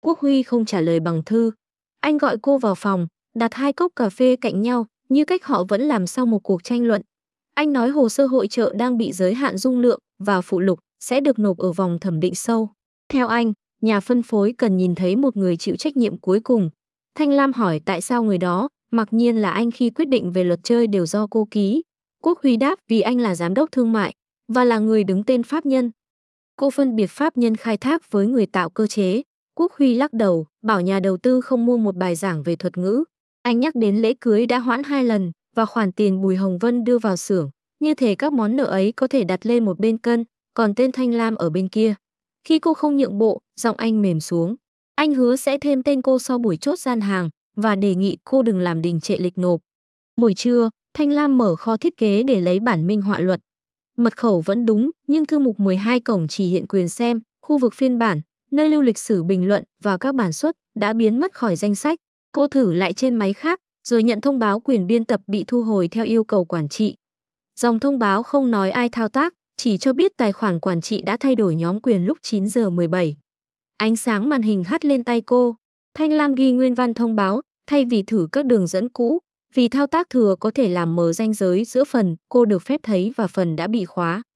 Quốc Huy không trả lời bằng thư. Anh gọi cô vào phòng, đặt 2 cốc cà phê cạnh nhau, như cách họ vẫn làm sau một cuộc tranh luận. Anh nói hồ sơ hội chợ đang bị giới hạn dung lượng và phụ lục sẽ được nộp ở vòng thẩm định sâu. Theo anh, nhà phân phối cần nhìn thấy một người chịu trách nhiệm cuối cùng. Thanh Lam hỏi tại sao người đó, mặc nhiên là anh khi quyết định về luật chơi đều do cô ký. Quốc Huy đáp vì anh là giám đốc thương mại và là người đứng tên pháp nhân. Cô phân biệt pháp nhân khai thác với người tạo cơ chế. Quốc Huy lắc đầu, bảo nhà đầu tư không mua một bài giảng về thuật ngữ. Anh nhắc đến lễ cưới đã hoãn 2 lần và khoản tiền Bùi Hồng Vân đưa vào xưởng. Như thể các món nợ ấy có thể đặt lên một bên cân, còn tên Thanh Lam ở bên kia. Khi cô không nhượng bộ, giọng anh mềm xuống. Anh hứa sẽ thêm tên cô sau buổi chốt gian hàng và đề nghị cô đừng làm đình trệ lịch nộp. Buổi trưa, Thanh Lam mở kho thiết kế để lấy bản minh họa luật. Mật khẩu vẫn đúng, nhưng thư mục 12 cổng chỉ hiện quyền xem, khu vực phiên bản, nơi lưu lịch sử bình luận và các bản xuất đã biến mất khỏi danh sách. Cô thử lại trên máy khác, rồi nhận thông báo quyền biên tập bị thu hồi theo yêu cầu quản trị. Dòng thông báo không nói ai thao tác, chỉ cho biết tài khoản quản trị đã thay đổi nhóm quyền lúc 9 giờ 17. Ánh sáng màn hình hắt lên tay cô. Thanh Lam ghi nguyên văn thông báo, thay vì thử các đường dẫn cũ, vì thao tác thừa có thể làm mờ ranh giới giữa phần cô được phép thấy và phần đã bị khóa.